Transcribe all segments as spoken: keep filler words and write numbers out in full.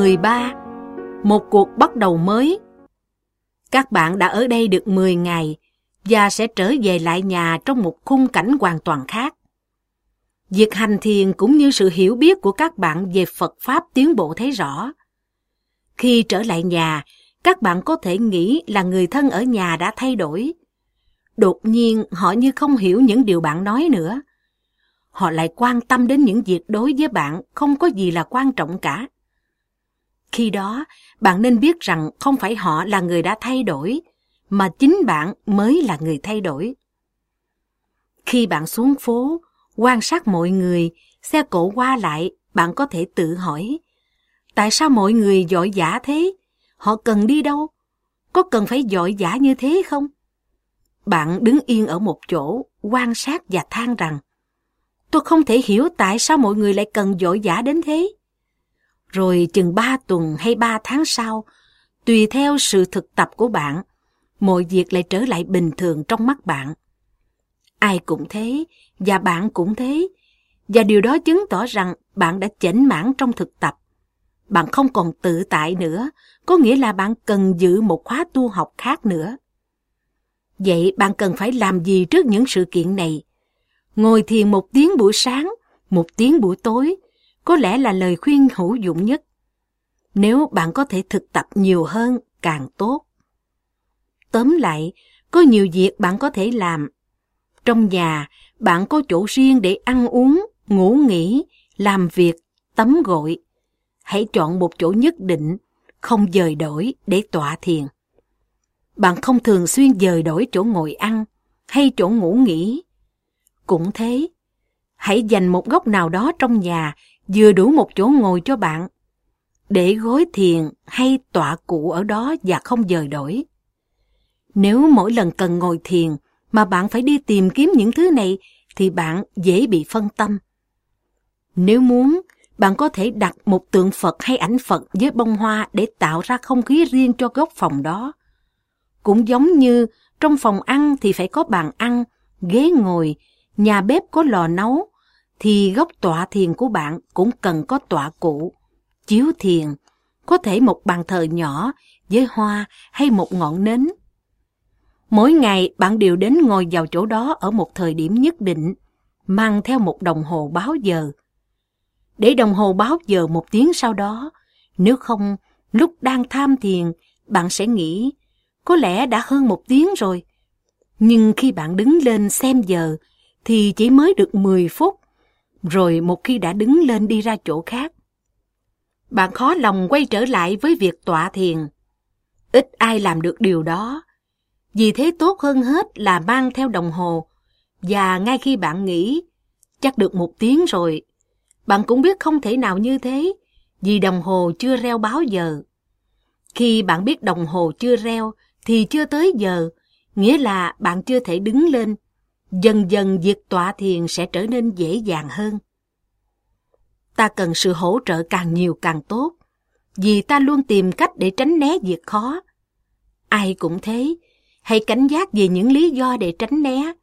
mười ba. Một cuộc bắt đầu mới. Các bạn đã ở đây được mười ngày và sẽ trở về lại nhà trong một khung cảnh hoàn toàn khác. Việc hành thiền cũng như sự hiểu biết của các bạn về Phật Pháp tiến bộ thấy rõ. Khi trở lại nhà, các bạn có thể nghĩ là người thân ở nhà đã thay đổi. Đột nhiên họ như không hiểu những điều bạn nói nữa. Họ lại quan tâm đến những việc đối với bạn không có gì là quan trọng cả. Khi đó, bạn nên biết rằng không phải họ là người đã thay đổi, mà chính bạn mới là người thay đổi. Khi bạn xuống phố, quan sát mọi người, xe cộ qua lại, bạn có thể tự hỏi, tại sao mọi người vội vã thế? Họ cần đi đâu? Có cần phải vội vã như thế không? Bạn đứng yên ở một chỗ, quan sát và than rằng, tôi không thể hiểu tại sao mọi người lại cần vội vã đến thế. Rồi chừng ba tuần hay ba tháng sau, tùy theo sự thực tập của bạn, mọi việc lại trở lại bình thường trong mắt bạn. Ai cũng thế, và bạn cũng thế, và điều đó chứng tỏ rằng bạn đã chểnh mãn trong thực tập. Bạn không còn tự tại nữa, có nghĩa là bạn cần giữ một khóa tu học khác nữa. Vậy bạn cần phải làm gì trước những sự kiện này? Ngồi thiền một tiếng buổi sáng, một tiếng buổi tối, có lẽ là lời khuyên hữu dụng nhất. Nếu bạn có thể thực tập nhiều hơn, càng tốt. Tóm lại, có nhiều việc bạn có thể làm. Trong nhà, bạn có chỗ riêng để ăn uống, ngủ nghỉ, làm việc, tắm gội. Hãy chọn một chỗ nhất định, không dời đổi để tọa thiền. Bạn không thường xuyên dời đổi chỗ ngồi ăn hay chỗ ngủ nghỉ. Cũng thế, hãy dành một góc nào đó trong nhà vừa đủ một chỗ ngồi cho bạn, để gối thiền hay tọa cụ ở đó và không dời đổi. Nếu mỗi lần cần ngồi thiền mà bạn phải đi tìm kiếm những thứ này thì bạn dễ bị phân tâm. Nếu muốn, bạn có thể đặt một tượng Phật hay ảnh Phật với bông hoa để tạo ra không khí riêng cho góc phòng đó. Cũng giống như trong phòng ăn thì phải có bàn ăn, ghế ngồi, nhà bếp có lò nấu, thì góc tọa thiền của bạn cũng cần có tọa cụ, chiếu thiền, có thể một bàn thờ nhỏ với hoa hay một ngọn nến. Mỗi ngày bạn đều đến ngồi vào chỗ đó ở một thời điểm nhất định, mang theo một đồng hồ báo giờ. Để đồng hồ báo giờ một tiếng sau đó, nếu không, lúc đang tham thiền, bạn sẽ nghĩ, có lẽ đã hơn một tiếng rồi. Nhưng khi bạn đứng lên xem giờ, thì chỉ mới được mười phút, rồi một khi đã đứng lên đi ra chỗ khác. Bạn khó lòng quay trở lại với việc tọa thiền. Ít ai làm được điều đó. Vì thế tốt hơn hết là mang theo đồng hồ, và ngay khi bạn nghĩ, chắc được một tiếng rồi, bạn cũng biết không thể nào như thế, vì đồng hồ chưa reo báo giờ. Khi bạn biết đồng hồ chưa reo, thì chưa tới giờ, nghĩa là bạn chưa thể đứng lên. Dần dần việc tọa thiền sẽ trở nên dễ dàng hơn. Ta cần sự hỗ trợ càng nhiều càng tốt, vì ta luôn tìm cách để tránh né việc khó. Ai cũng thế, hãy cảnh giác về những lý do để tránh né.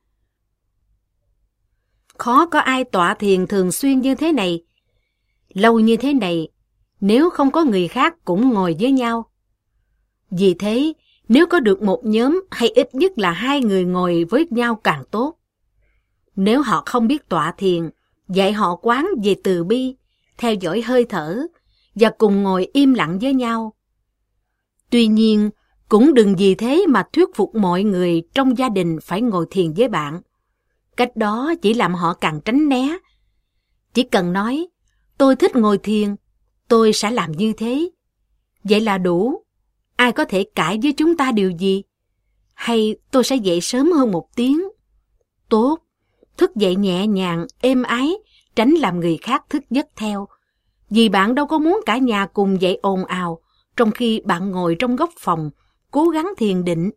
Khó có ai tọa thiền thường xuyên như thế này, lâu như thế này, nếu không có người khác cũng ngồi với nhau. Vì thế, nếu có được một nhóm hay ít nhất là hai người ngồi với nhau càng tốt. Nếu họ không biết tọa thiền, dạy họ quán về từ bi, theo dõi hơi thở và cùng ngồi im lặng với nhau. Tuy nhiên, cũng đừng vì thế mà thuyết phục mọi người trong gia đình phải ngồi thiền với bạn. Cách đó chỉ làm họ càng tránh né. Chỉ cần nói, tôi thích ngồi thiền, tôi sẽ làm như thế. Vậy là đủ. Ai có thể cãi với chúng ta điều gì? Hay tôi sẽ dậy sớm hơn một tiếng. Tốt, thức dậy nhẹ nhàng, êm ái, tránh làm người khác thức giấc theo. Vì bạn đâu có muốn cả nhà cùng dậy ồn ào, trong khi bạn ngồi trong góc phòng, cố gắng thiền định.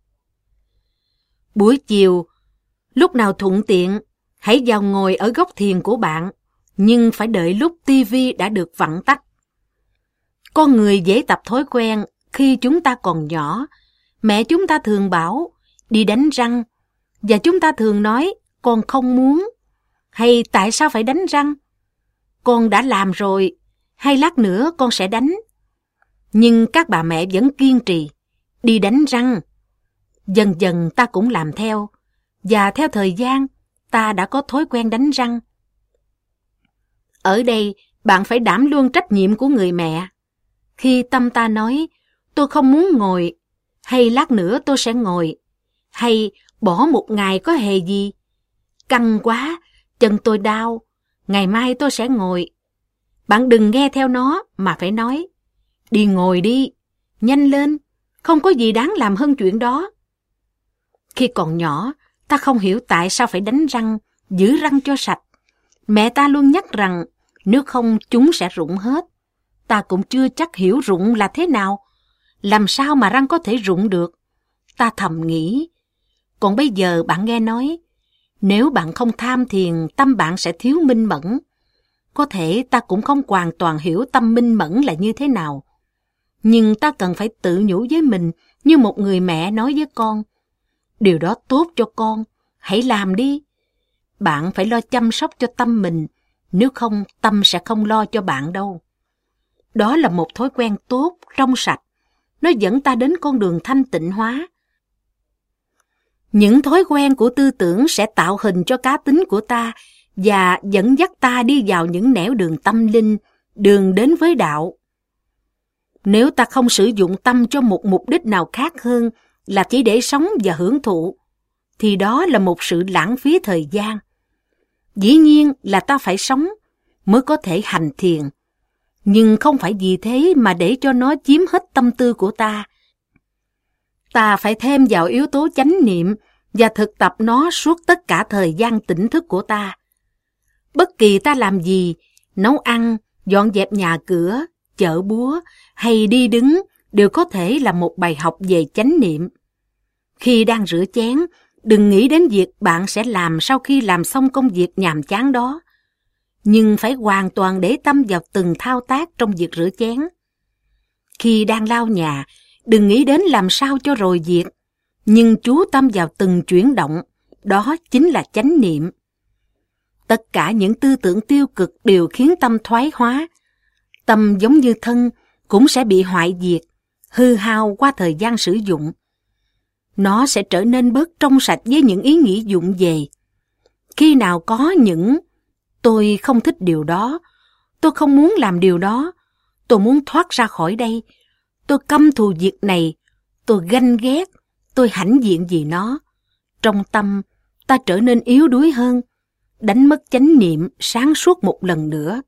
Buổi chiều, lúc nào thuận tiện, hãy vào ngồi ở góc thiền của bạn, nhưng phải đợi lúc tivi đã được vặn tắt. Con người dễ tập thói quen khi chúng ta còn nhỏ. Mẹ chúng ta thường bảo, đi đánh răng, và chúng ta thường nói, con không muốn, hay tại sao phải đánh răng? Con đã làm rồi, hay lát nữa con sẽ đánh. Nhưng các bà mẹ vẫn kiên trì, đi đánh răng. Dần dần ta cũng làm theo, và theo thời gian, ta đã có thói quen đánh răng. Ở đây, bạn phải đảm luôn trách nhiệm của người mẹ. Khi tâm ta nói, tôi không muốn ngồi, hay lát nữa tôi sẽ ngồi, hay bỏ một ngày có hề gì, căng quá, chân tôi đau, ngày mai tôi sẽ ngồi. Bạn đừng nghe theo nó mà phải nói, đi ngồi đi, nhanh lên, không có gì đáng làm hơn chuyện đó. Khi còn nhỏ, ta không hiểu tại sao phải đánh răng, giữ răng cho sạch. Mẹ ta luôn nhắc rằng, nếu không chúng sẽ rụng hết. Ta cũng chưa chắc hiểu rụng là thế nào. Làm sao mà răng có thể rụng được? Ta thầm nghĩ. Còn bây giờ bạn nghe nói, nếu bạn không tham thiền, tâm bạn sẽ thiếu minh mẫn. Có thể ta cũng không hoàn toàn hiểu tâm minh mẫn là như thế nào. Nhưng ta cần phải tự nhủ với mình như một người mẹ nói với con. Điều đó tốt cho con, hãy làm đi. Bạn phải lo chăm sóc cho tâm mình, nếu không tâm sẽ không lo cho bạn đâu. Đó là một thói quen tốt, trong sạch. Nó dẫn ta đến con đường thanh tịnh hóa. Những thói quen của tư tưởng sẽ tạo hình cho cá tính của ta và dẫn dắt ta đi vào những nẻo đường tâm linh, đường đến với đạo. Nếu ta không sử dụng tâm cho một mục đích nào khác hơn là chỉ để sống và hưởng thụ, thì đó là một sự lãng phí thời gian. Dĩ nhiên là ta phải sống mới có thể hành thiền, nhưng không phải vì thế mà để cho nó chiếm hết tâm tư của ta. Ta phải thêm vào yếu tố chánh niệm và thực tập nó suốt tất cả thời gian tỉnh thức của ta. Bất kỳ ta làm gì, nấu ăn, dọn dẹp nhà cửa, chợ búa hay đi đứng đều có thể là một bài học về chánh niệm. Khi đang rửa chén, đừng nghĩ đến việc bạn sẽ làm sau khi làm xong công việc nhàm chán đó, nhưng phải hoàn toàn để tâm vào từng thao tác trong việc rửa chén. Khi đang lau nhà, đừng nghĩ đến làm sao cho rồi việc, nhưng chú tâm vào từng chuyển động, đó chính là chánh niệm. Tất cả những tư tưởng tiêu cực đều khiến tâm thoái hóa. Tâm giống như thân, cũng sẽ bị hoại diệt, hư hao qua thời gian sử dụng. Nó sẽ trở nên bớt trong sạch với những ý nghĩ vụng về. Khi nào có những tôi không thích điều đó, tôi không muốn làm điều đó, tôi muốn thoát ra khỏi đây, tôi căm thù việc này, tôi ganh ghét, tôi hãnh diện vì nó. Trong tâm, ta trở nên yếu đuối hơn, đánh mất chánh niệm sáng suốt một lần nữa.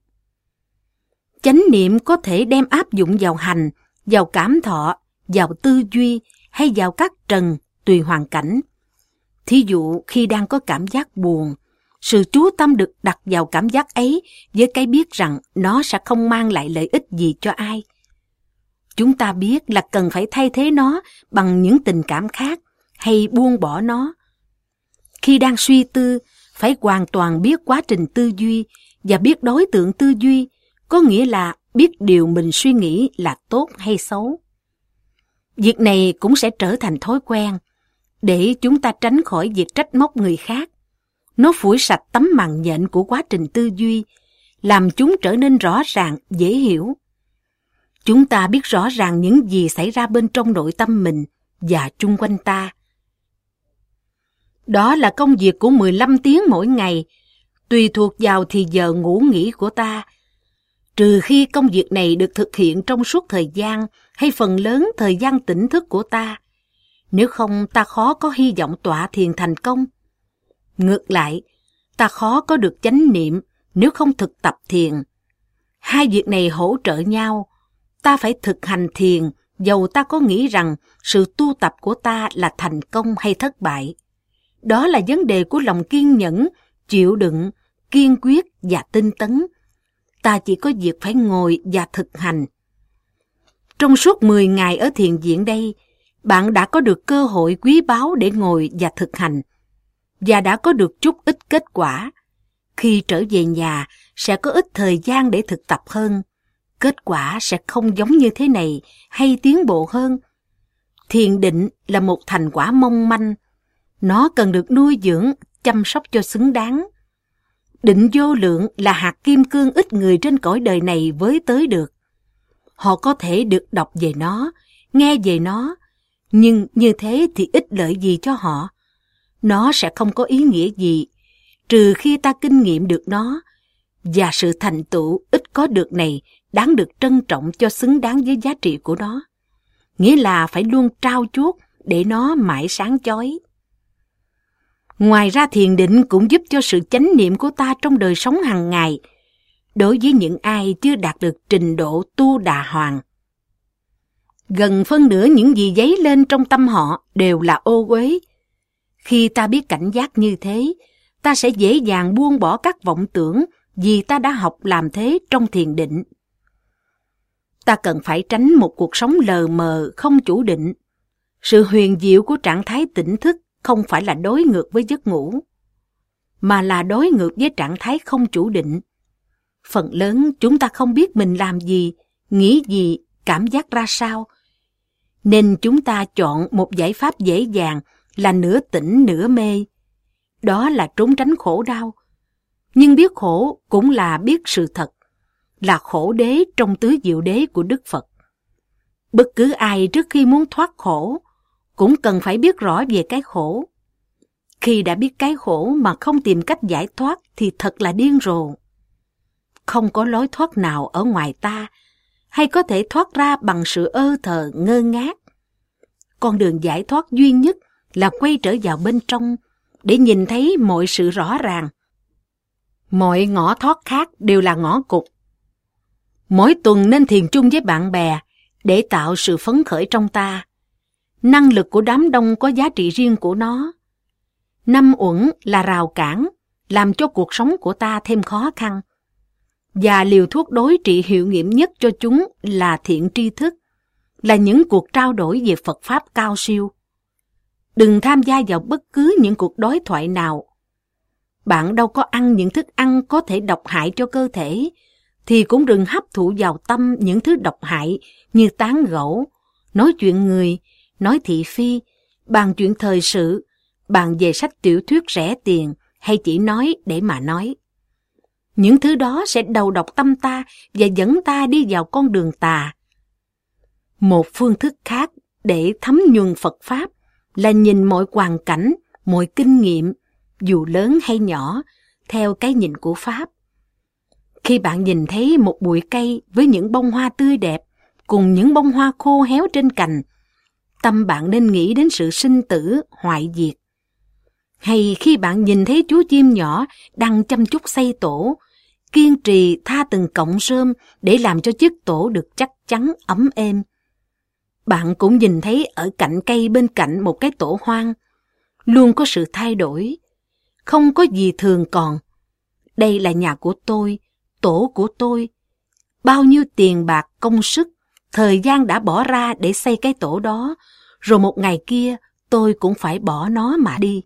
Chánh niệm có thể đem áp dụng vào hành, vào cảm thọ, vào tư duy hay vào các trần tùy hoàn cảnh. Thí dụ khi đang có cảm giác buồn, sự chú tâm được đặt vào cảm giác ấy với cái biết rằng nó sẽ không mang lại lợi ích gì cho ai. Chúng ta biết là cần phải thay thế nó bằng những tình cảm khác hay buông bỏ nó. Khi đang suy tư, phải hoàn toàn biết quá trình tư duy và biết đối tượng tư duy, có nghĩa là biết điều mình suy nghĩ là tốt hay xấu. Việc này cũng sẽ trở thành thói quen, để chúng ta tránh khỏi việc trách móc người khác. Nó phủi sạch tấm màn nhện của quá trình tư duy, làm chúng trở nên rõ ràng, dễ hiểu. Chúng ta biết rõ ràng những gì xảy ra bên trong nội tâm mình và chung quanh ta. Đó là công việc của mười lăm tiếng mỗi ngày, tùy thuộc vào thì giờ ngủ nghỉ của ta. Trừ khi công việc này được thực hiện trong suốt thời gian hay phần lớn thời gian tỉnh thức của ta. Nếu không, ta khó có hy vọng tọa thiền thành công. Ngược lại, ta khó có được chánh niệm nếu không thực tập thiền. Hai việc này hỗ trợ nhau. Ta phải thực hành thiền, dầu ta có nghĩ rằng sự tu tập của ta là thành công hay thất bại. Đó là vấn đề của lòng kiên nhẫn, chịu đựng, kiên quyết và tinh tấn. Ta chỉ có việc phải ngồi và thực hành. Trong suốt mười ngày ở thiền viện đây, bạn đã có được cơ hội quý báu để ngồi và thực hành, và đã có được chút ít kết quả. Khi trở về nhà, sẽ có ít thời gian để thực tập hơn. Kết quả sẽ không giống như thế này hay tiến bộ hơn. Thiền định là một thành quả mong manh. Nó cần được nuôi dưỡng, chăm sóc cho xứng đáng. Định vô lượng là hạt kim cương ít người trên cõi đời này với tới được. Họ có thể được đọc về nó, nghe về nó, nhưng như thế thì ích lợi gì cho họ? Nó sẽ không có ý nghĩa gì, trừ khi ta kinh nghiệm được nó, và sự thành tựu ít có được này đáng được trân trọng cho xứng đáng với giá trị của nó. Nghĩa là phải luôn trau chuốt để nó mãi sáng chói. Ngoài ra, thiền định cũng giúp cho sự chánh niệm của ta trong đời sống hàng ngày, đối với những ai chưa đạt được trình độ tu đà hoàng. Gần phân nửa những gì dấy lên trong tâm họ đều là ô uế. Khi ta biết cảnh giác như thế, ta sẽ dễ dàng buông bỏ các vọng tưởng vì ta đã học làm thế trong thiền định. Ta cần phải tránh một cuộc sống lờ mờ, không chủ định. Sự huyền diệu của trạng thái tỉnh thức không phải là đối ngược với giấc ngủ, mà là đối ngược với trạng thái không chủ định. Phần lớn chúng ta không biết mình làm gì, nghĩ gì, cảm giác ra sao, nên chúng ta chọn một giải pháp dễ dàng là nửa tỉnh nửa mê. Đó là trốn tránh khổ đau. Nhưng biết khổ cũng là biết sự thật, là khổ đế trong tứ diệu đế của Đức Phật. Bất cứ ai trước khi muốn thoát khổ cũng cần phải biết rõ về cái khổ. Khi đã biết cái khổ mà không tìm cách giải thoát thì thật là điên rồ. Không có lối thoát nào ở ngoài ta, hay có thể thoát ra bằng sự ơ thờ ngơ ngác. Con đường giải thoát duy nhất là quay trở vào bên trong để nhìn thấy mọi sự rõ ràng. Mọi ngõ thoát khác đều là ngõ cụt. Mỗi tuần nên thiền chung với bạn bè để tạo sự phấn khởi trong ta. Năng lực của đám đông có giá trị riêng của nó. Năm uẩn là rào cản, làm cho cuộc sống của ta thêm khó khăn. Và liều thuốc đối trị hiệu nghiệm nhất cho chúng là thiện tri thức, là những cuộc trao đổi về Phật Pháp cao siêu. Đừng tham gia vào bất cứ những cuộc đối thoại nào. Bạn đâu có ăn những thức ăn có thể độc hại cho cơ thể, thì cũng đừng hấp thụ vào tâm những thứ độc hại như tán gẫu, nói chuyện người, nói thị phi, bàn chuyện thời sự, bàn về sách tiểu thuyết rẻ tiền hay chỉ nói để mà nói. Những thứ đó sẽ đầu độc tâm ta và dẫn ta đi vào con đường tà. Một phương thức khác để thấm nhuần Phật Pháp là nhìn mọi hoàn cảnh, mọi kinh nghiệm, dù lớn hay nhỏ, theo cái nhìn của Pháp. Khi bạn nhìn thấy một bụi cây với những bông hoa tươi đẹp, cùng những bông hoa khô héo trên cành, tâm bạn nên nghĩ đến sự sinh tử, hoại diệt. Hay khi bạn nhìn thấy chú chim nhỏ đang chăm chút xây tổ, kiên trì tha từng cọng rơm để làm cho chiếc tổ được chắc chắn, ấm êm. Bạn cũng nhìn thấy ở cạnh cây bên cạnh một cái tổ hoang, luôn có sự thay đổi, không có gì thường còn. Đây là nhà của tôi, tổ của tôi. Bao nhiêu tiền bạc, công sức, thời gian đã bỏ ra để xây cái tổ đó, rồi một ngày kia tôi cũng phải bỏ nó mà đi.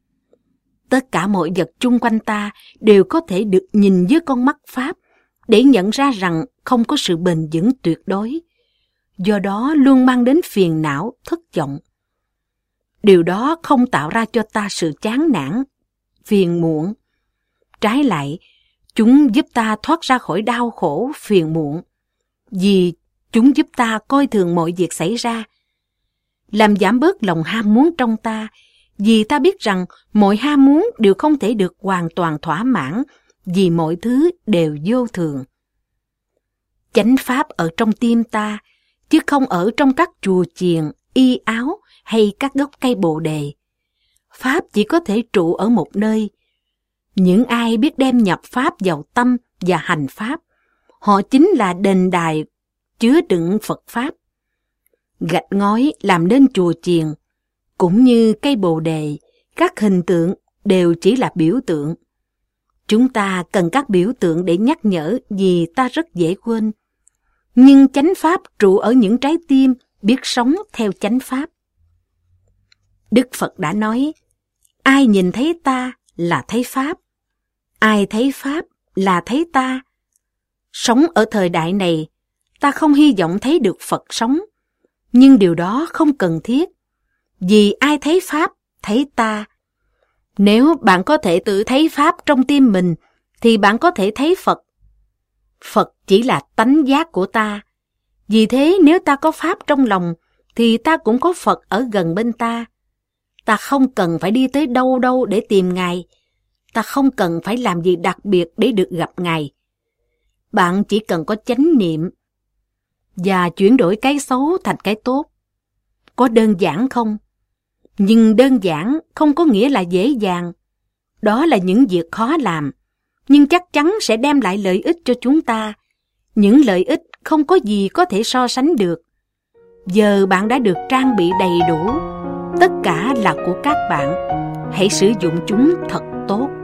Tất cả mọi vật chung quanh ta đều có thể được nhìn với con mắt Pháp để nhận ra rằng không có sự bền vững tuyệt đối. Do đó luôn mang đến phiền não, thất vọng. Điều đó không tạo ra cho ta sự chán nản, phiền muộn. Trái lại, chúng giúp ta thoát ra khỏi đau khổ, phiền muộn, vì chúng giúp ta coi thường mọi việc xảy ra, làm giảm bớt lòng ham muốn trong ta, vì ta biết rằng mọi ham muốn đều không thể được hoàn toàn thỏa mãn, vì mọi thứ đều vô thường. Chánh Pháp ở trong tim ta, chứ không ở trong các chùa chiền, y áo hay các gốc cây bồ đề. Pháp chỉ có thể trụ ở một nơi. Những ai biết đem nhập Pháp vào tâm và hành Pháp, họ chính là đền đài chứa đựng Phật Pháp. Gạch ngói làm nên chùa chiền, cũng như cây bồ đề, các hình tượng đều chỉ là biểu tượng. Chúng ta cần các biểu tượng để nhắc nhở vì ta rất dễ quên. Nhưng chánh Pháp trụ ở những trái tim biết sống theo chánh Pháp. Đức Phật đã nói, ai nhìn thấy ta là thấy Pháp, ai thấy Pháp là thấy ta. Sống ở thời đại này, ta không hy vọng thấy được Phật sống, nhưng điều đó không cần thiết, vì ai thấy Pháp, thấy ta. Nếu bạn có thể tự thấy Pháp trong tim mình, thì bạn có thể thấy Phật. Phật chỉ là tánh giác của ta, Vì thế nếu ta có Pháp trong lòng, thì ta cũng có Phật ở gần bên ta. Ta không cần phải đi tới đâu đâu để tìm Ngài. Ta không cần phải làm gì đặc biệt để được gặp Ngài. Bạn chỉ cần có chánh niệm và chuyển đổi cái xấu thành cái tốt. Có đơn giản không? Nhưng đơn giản không có nghĩa là dễ dàng. Đó là những việc khó làm, nhưng chắc chắn sẽ đem lại lợi ích cho chúng ta. Những lợi ích không có gì có thể so sánh được. Giờ bạn đã được trang bị đầy đủ. Tất cả là của các bạn. Hãy sử dụng chúng thật tốt.